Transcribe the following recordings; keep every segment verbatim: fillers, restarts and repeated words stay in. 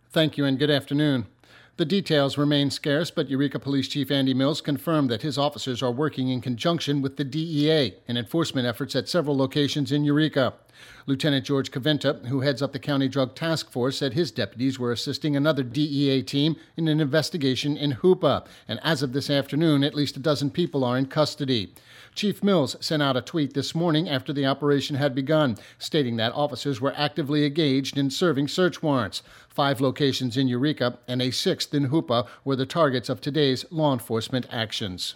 Thank you and good afternoon. The details remain scarce, but Eureka Police Chief Andy Mills confirmed that his officers are working in conjunction with the D E A in enforcement efforts at several locations in Eureka. Lieutenant George Cavinta, who heads up the County Drug Task Force, said his deputies were assisting another D E A team in an investigation in Hoopa, and as of this afternoon, at least a dozen people are in custody. Chief Mills sent out a tweet this morning after the operation had begun, stating that officers were actively engaged in serving search warrants. Five locations in Eureka and a sixth in Hoopa were the targets of today's law enforcement actions.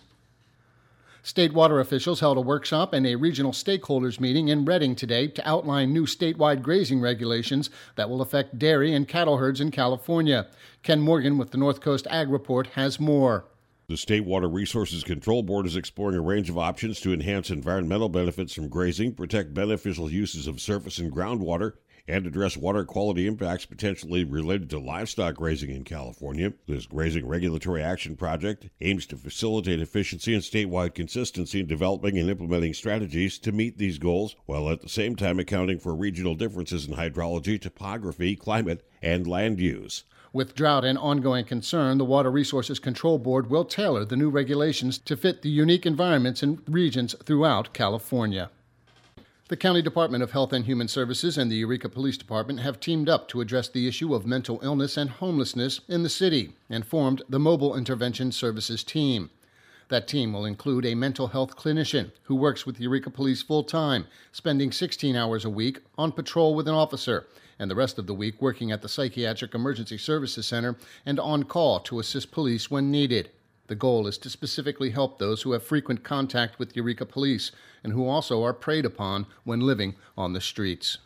State water officials held a workshop and a regional stakeholders meeting in Reading today to outline new statewide grazing regulations that will affect dairy and cattle herds in California. Ken Morgan with the North Coast Ag Report has more. The State Water Resources Control Board is exploring a range of options to enhance environmental benefits from grazing, protect beneficial uses of surface and groundwater, and address water quality impacts potentially related to livestock grazing in California. This Grazing Regulatory Action Project aims to facilitate efficiency and statewide consistency in developing and implementing strategies to meet these goals, while at the same time accounting for regional differences in hydrology, topography, climate, and land use. With drought and ongoing concern, the Water Resources Control Board will tailor the new regulations to fit the unique environments and regions throughout California. The County Department of Health and Human Services and the Eureka Police Department have teamed up to address the issue of mental illness and homelessness in the city and formed the Mobile Intervention Services Team. That team will include a mental health clinician who works with Eureka Police full-time, spending sixteen hours a week on patrol with an officer, and the rest of the week working at the Psychiatric Emergency Services Center and on call to assist police when needed. The goal is to specifically help those who have frequent contact with Eureka Police and who also are preyed upon when living on the streets.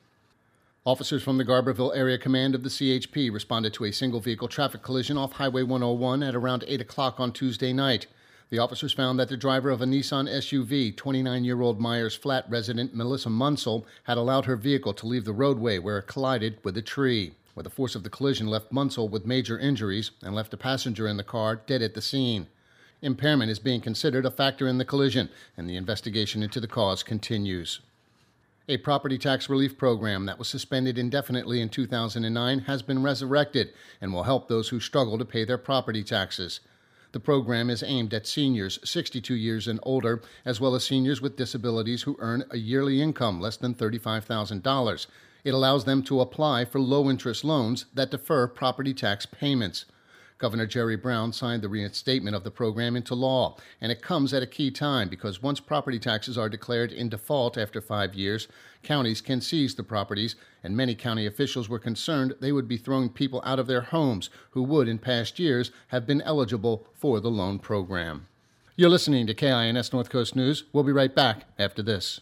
Officers from the Garberville Area Command of the C H P responded to a single-vehicle traffic collision off Highway one oh one at around eight o'clock on Tuesday night. The officers found that the driver of a Nissan S U V, twenty-nine-year-old Myers Flat resident Melissa Munsell, had allowed her vehicle to leave the roadway where it collided with a tree, where the force of the collision left Munsell with major injuries and left a passenger in the car dead at the scene. Impairment is being considered a factor in the collision, and the investigation into the cause continues. A property tax relief program that was suspended indefinitely in two thousand nine has been resurrected and will help those who struggle to pay their property taxes. The program is aimed at seniors sixty-two years and older, as well as seniors with disabilities who earn a yearly income less than thirty-five thousand dollars. It allows them to apply for low-interest loans that defer property tax payments. Governor Jerry Brown signed the reinstatement of the program into law, and it comes at a key time because once property taxes are declared in default after five years, counties can seize the properties, and many county officials were concerned they would be throwing people out of their homes who would, in past years, have been eligible for the loan program. You're listening to K I N S North Coast News. We'll be right back after this.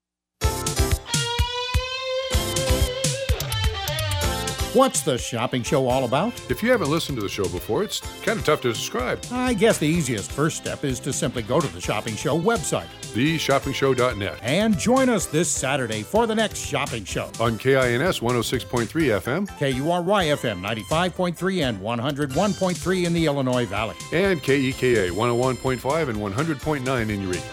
What's the shopping show all about? If you haven't listened to the show before, it's kind of tough to describe. I guess the easiest first step is to simply go to the Shopping Show website, the shopping show dot net, and join us this Saturday for the next Shopping Show. On K I N S one oh six point three F M, K U R Y F M ninety-five point three and one oh one point three in the Illinois Valley, and K E K A one oh one point five and one hundred point nine in Eureka.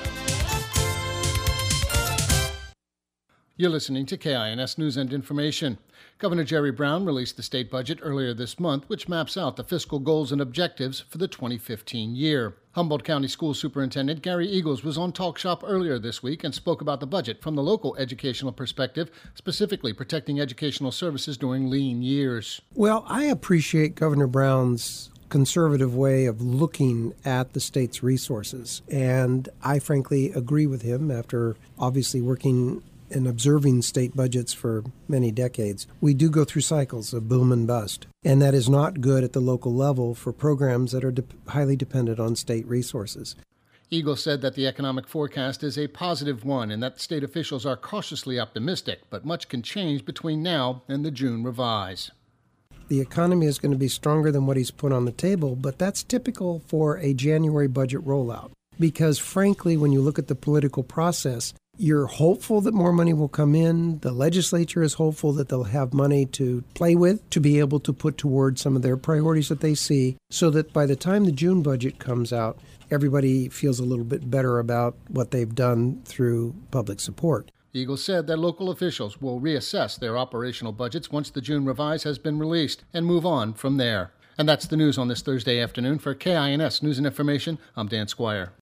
You're listening to K I N S News and Information. Governor Jerry Brown released the state budget earlier this month, which maps out the fiscal goals and objectives for the twenty fifteen year. Humboldt County School Superintendent Gary Eagles was on Talk Shop earlier this week and spoke about the budget from the local educational perspective, specifically protecting educational services during lean years. Well, I appreciate Governor Brown's conservative way of looking at the state's resources, and I frankly agree with him after obviously working and observing state budgets for many decades. We do go through cycles of boom and bust, and that is not good at the local level for programs that are de- highly dependent on state resources. Eagles said that the economic forecast is a positive one and that state officials are cautiously optimistic, but much can change between now and the June revise. The economy is going to be stronger than what he's put on the table, but that's typical for a January budget rollout. Because frankly, when you look at the political process, you're hopeful that more money will come in. The legislature is hopeful that they'll have money to play with, to be able to put towards some of their priorities that they see, so that by the time the June budget comes out, everybody feels a little bit better about what they've done through public support. Eagles said that local officials will reassess their operational budgets once the June revise has been released and move on from there. And that's the news on this Thursday afternoon. For K I N S News and Information, I'm Dan Squire.